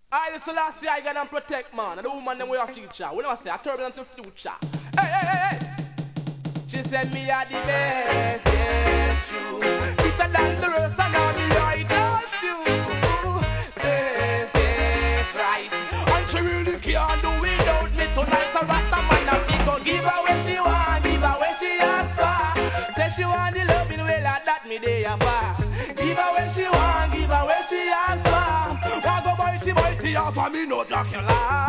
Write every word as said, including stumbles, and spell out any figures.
I the Selassie I gonna protect man. And the woman them we a future. We never say a turbulent to future. Hey, hey, hey, hey. She said me are the best, yes, true. Better than the rest and all the idols do. Best, yes, right. And she really can't do without me tonight. So Rasta man a fi go give her what she want, give her what she ask for. Say she want the loving well like that me day a far. Give her what she want, give her what she ask for. Want go boy she boy tea off of me no Dracula.